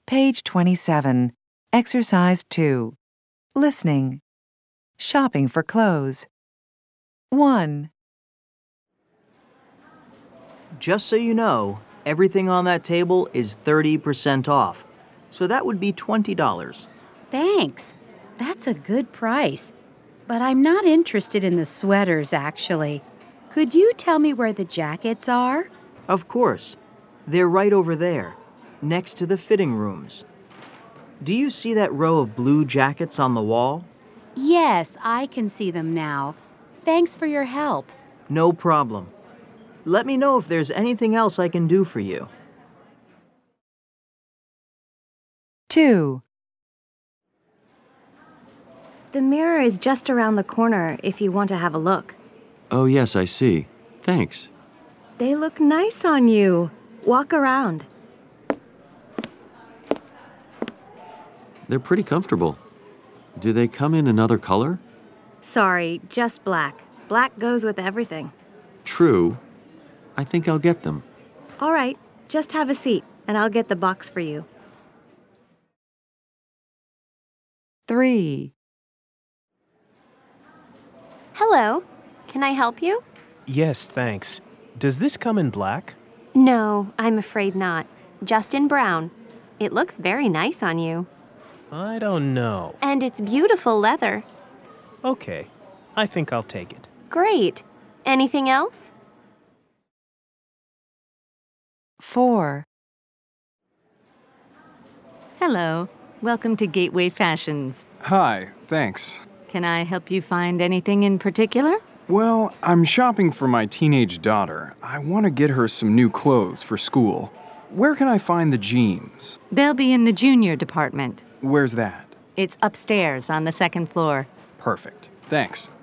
Page 27. Exercise 2. Listening. Shopping for clothes. 1, Just so you know, everything on that table is 30% off. So that would be $20. Thanks. That's a good price. But I'm not interested in the sweaters, actually. Could you tell me where the jackets are? Of course. They're right over there, next to the fitting rooms. Do you see that row of blue jackets on the wall? Yes, I can see them now. Thanks for your help. No problem. Let me know if there's anything else I can do for you. 2, The mirror is just around the corner if you want to have a look. Oh, yes, I see. Thanks. They look nice on you. Walk around. They're pretty comfortable. Do they come in another color? Sorry, just black. Black goes with everything. True. I think I'll get them. All right, just have a seat, and I'll get the box for you. 3, Hello. Can I help you? Yes, thanks. Does this come in black? No, I'm afraid not. Just in brown. It looks very nice on you. I don't know. And it's beautiful leather. Okay, I think I'll take it. Great. Anything else? 4, Hello. Welcome to Gateway Fashions. Hi, thanks. Can I help you find anything in particular? Well, I'm shopping for my teenage daughter. I want to get her some new clothes for school. Where can I find the jeans? They'll be in the junior department. Where's that? It's upstairs on the second floor. Perfect. Thanks.